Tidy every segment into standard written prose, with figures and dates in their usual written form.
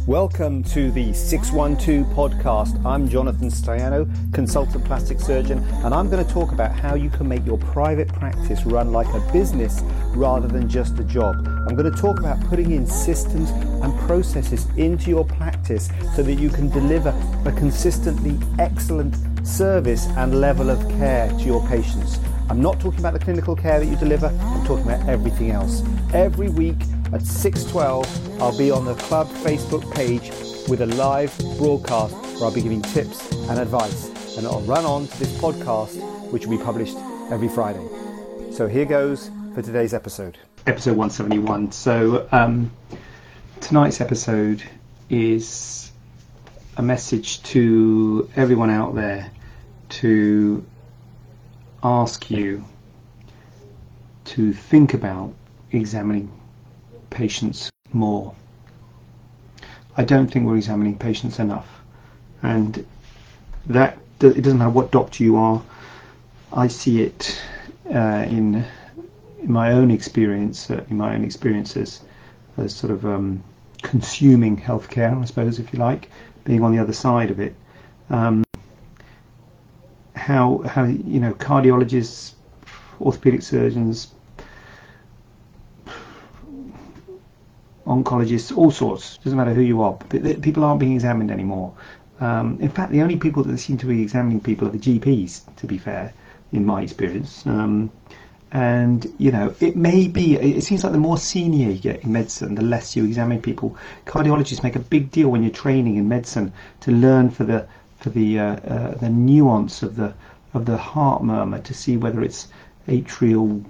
Welcome to the 612 podcast. I'm Jonathan Staiano, consultant plastic surgeon, and I'm going to talk about how you can make your private practice run like a business rather than just a job. I'm going to talk about putting in systems and processes into your practice so that you can deliver a consistently excellent service and level of care to your patients. I'm not talking about the clinical care that you deliver, I'm talking about everything else. Every week at 6:12, I'll be on the club Facebook page with a live broadcast where I'll be giving tips and advice, and it'll run on to this podcast, which will be published every Friday. So here goes for today's episode. Episode 171. So tonight's episode is a message to everyone out there to ask you to think about examining patients more. I don't think we're examining patients enough, and that it doesn't matter what doctor you are. I see it in my own experience, in my own experiences as sort of consuming healthcare, I suppose, if you like, being on the other side of it. How cardiologists, orthopedic surgeons, oncologists, all sorts, doesn't matter who you are, but people aren't being examined anymore. In fact, the only people that seem to be examining people are the GPs, to be fair, in my experience. And it seems like the more senior you get in medicine, the less you examine people. Cardiologists make a big deal when you're training in medicine to learn for the nuance of the heart murmur, to see whether it's atrial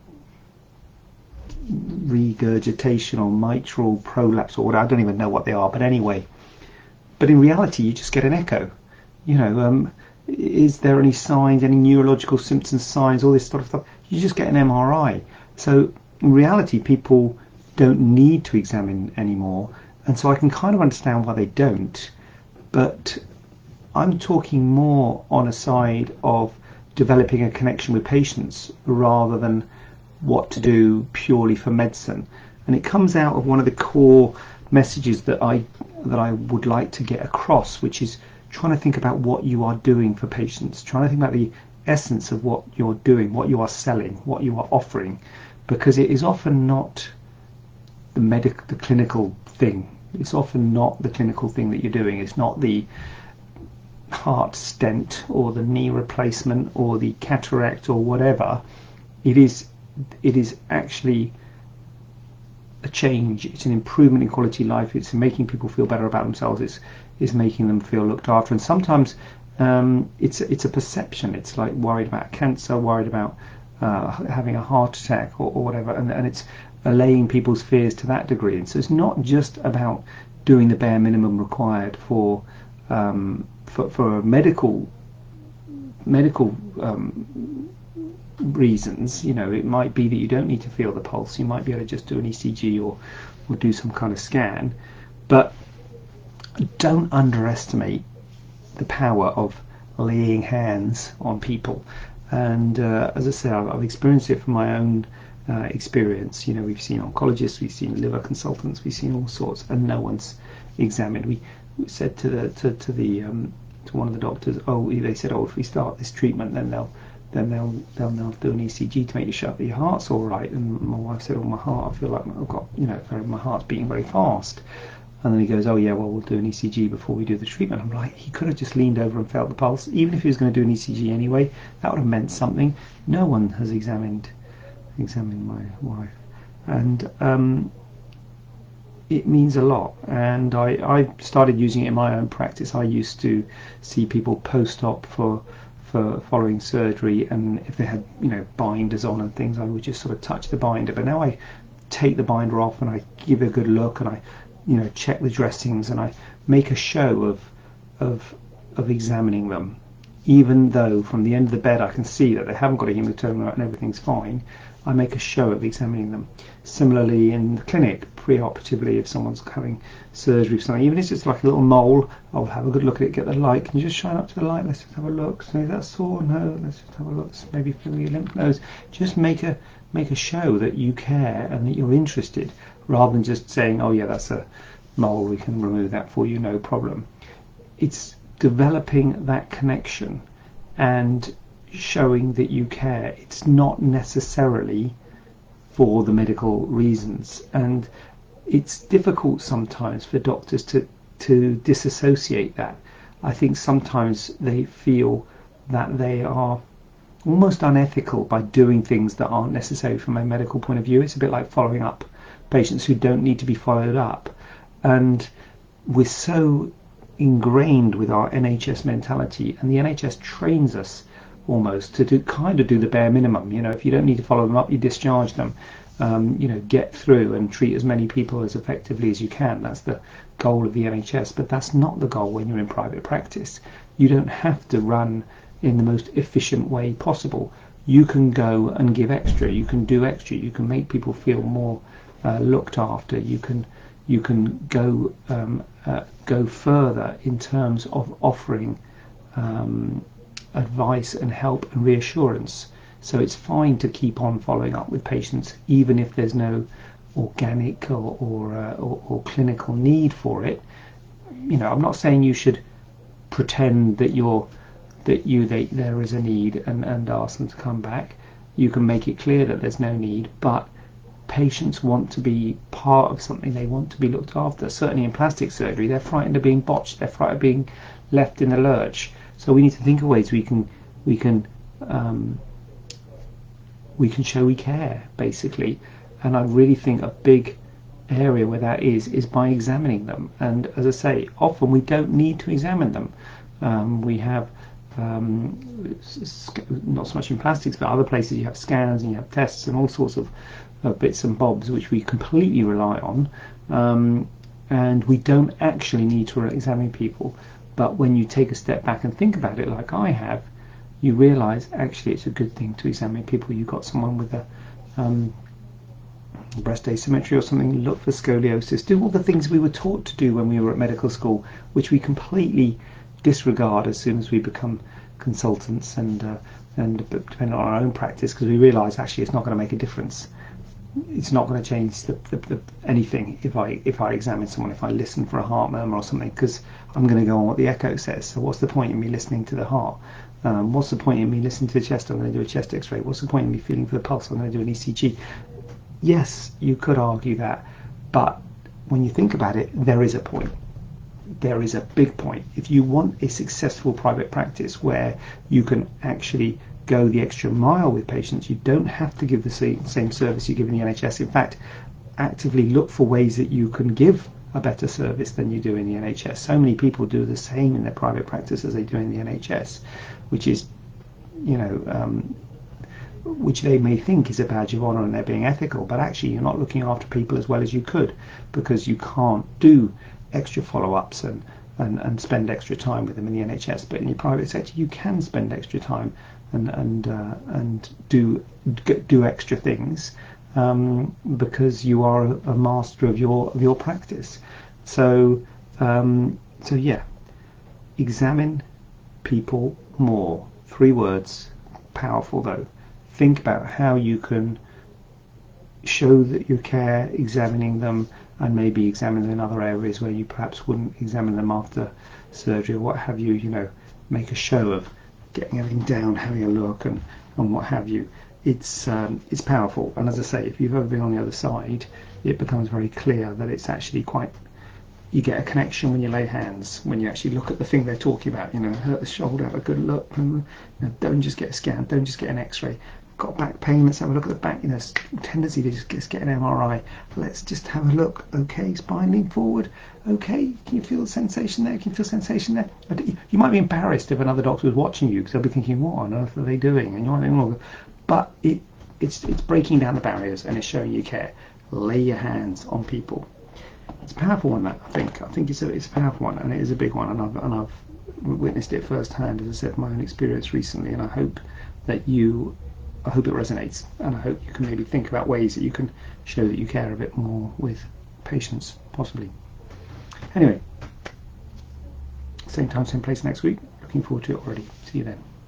regurgitation or mitral prolapse or whatever. I don't even know what they are, but anyway. But in reality, you just get an echo. Is there any signs, any neurological symptoms, signs, all this sort of stuff? You just get an MRI. So in reality, people don't need to examine anymore, and so I can kind of understand why they don't. But I'm talking more on a side of developing a connection with patients rather than what to do purely for medicine. And it comes out of one of the core messages that I would like to get across, which is trying to think about what you are doing for patients, trying to think about the essence of what you're doing, what you are selling, what you are offering, because it is often not the clinical thing. It's often not the clinical thing that you're doing. It's not the heart stent or the knee replacement or the cataract or whatever. It is actually a change. It's an improvement in quality of life. It's making people feel better about themselves. It's making them feel looked after. And sometimes it's a perception. It's like worried about cancer, worried about having a heart attack or whatever, and it's allaying people's fears to that degree. And so it's not just about doing the bare minimum required for medical reasons. It might be that you don't need to feel the pulse. You might be able to just do an ECG or do some kind of scan. But don't underestimate the power of laying hands on people. And as I say, I've experienced it from my own experience. We've seen oncologists, we've seen liver consultants, we've seen all sorts, and no one's examined. We said to one of the doctors, they said, if we start this treatment, then they'll do an ECG to make you sure that your heart's all right. And my wife said, my heart, I feel like I've got, my heart's beating very fast. And then he goes, we'll do an ECG before we do the treatment. I'm like, he could have just leaned over and felt the pulse. Even if he was going to do an ECG anyway, that would have meant something. No one has examined my wife. And it means a lot. And I started using it in my own practice. I used to see people post-op for following surgery, and if they had binders on and things, I would just sort of touch the binder. But now I take the binder off and I give it a good look, and I check the dressings, and I make a show of examining them, even though from the end of the bed I can see that they haven't got a hematoma and everything's fine. I make a show of examining them. Similarly in the clinic, preoperatively, if someone's having surgery for something, even if it's just like a little mole, I'll have a good look at it, get the light. Can you just shine up to the light? Let's just have a look. So that's sore? No, let's just have a look. Maybe feel your lymph nodes. Just make a show that you care and that you're interested, rather than just saying, that's a mole, we can remove that for you, no problem. It's developing that connection and showing that you care. It's not necessarily for the medical reasons, and it's difficult sometimes for doctors to disassociate that. I think sometimes they feel that they are almost unethical by doing things that aren't necessary from a medical point of view. It's a bit like following up patients who don't need to be followed up, and we're so ingrained with our NHS mentality, and the NHS trains us almost to do the bare minimum. If you don't need to follow them up, you discharge them. Get through and treat as many people as effectively as you can. That's the goal of the NHS, but that's not the goal when you're in private practice. You don't have to run in the most efficient way possible. You can go and give extra. You can do extra. You can make people feel more looked after. You can go further in terms of offering advice and help and reassurance. So it's fine to keep on following up with patients, even if there's no organic or clinical need for it. I'm not saying you should pretend that there is a need and ask them to come back. You can make it clear that there's no need, but patients want to be part of something. They want to be looked after. Certainly in plastic surgery, they're frightened of being botched. They're frightened of being left in the lurch. So we need to think of ways we can show we care, basically. And I really think a big area where that is by examining them. And as I say, often we don't need to examine them. We have not so much in plastics, but other places you have scans and you have tests and all sorts of bits and bobs which we completely rely on, and we don't actually need to examine people. But when you take a step back and think about it, like I have, you realise actually it's a good thing to examine people. You've got someone with a breast asymmetry or something, look for scoliosis, do all the things we were taught to do when we were at medical school, which we completely disregard as soon as we become consultants and depending on our own practice, because we realise actually it's not going to make a difference. It's not going to change anything if I examine someone, if I listen for a heart murmur or something, because I'm going to go on what the echo says. So what's the point in me listening to the heart? What's the point in me listening to the chest? I'm going to do a chest x-ray. What's the point in me feeling for the pulse? I'm going to do an ECG. Yes, you could argue that, but when you think about it, there is a point. There is a big point. If you want a successful private practice where you can actually go the extra mile with patients, you don't have to give the same service you give in the NHS. In fact, actively look for ways that you can give a better service than you do in the NHS. So many people do the same in their private practice as they do in the NHS, which is, which they may think is a badge of honour and they're being ethical, but actually you're not looking after people as well as you could, because you can't do extra follow-ups and spend extra time with them in the NHS. But in your private sector, you can spend extra time and do extra things, because you are a master of your practice. So yeah, examine people more. 3 words, powerful though. Think about how you can show that you care, examining them, and maybe examine them in other areas where you perhaps wouldn't examine them after surgery or what have you. Make a show of getting everything down, having a look, and what have you. It's powerful. And as I say, if you've ever been on the other side, it becomes very clear that it's actually you get a connection when you lay hands, when you actually look at the thing they're talking about. Hurt the shoulder, have a good look, and don't just get a scan, don't just get an x-ray. Got back pain, let's have a look at the back. Tendency to just get an MRI. Let's just have a look. Okay, spine lean forward. Okay, can you feel the sensation there? Can you feel sensation there? You might be embarrassed if another doctor was watching you, because they'll be thinking, what on earth are they doing? And you might think, but it's breaking down the barriers and it's showing you care. Lay your hands on people. It's a powerful one, that I think it's a powerful one, and it is a big one, and I've witnessed it firsthand, as I said, my own experience recently, and I hope it resonates, and I hope you can maybe think about ways that you can show that you care a bit more with patients, possibly. Anyway, same time, same place next week. Looking forward to it already. See you then.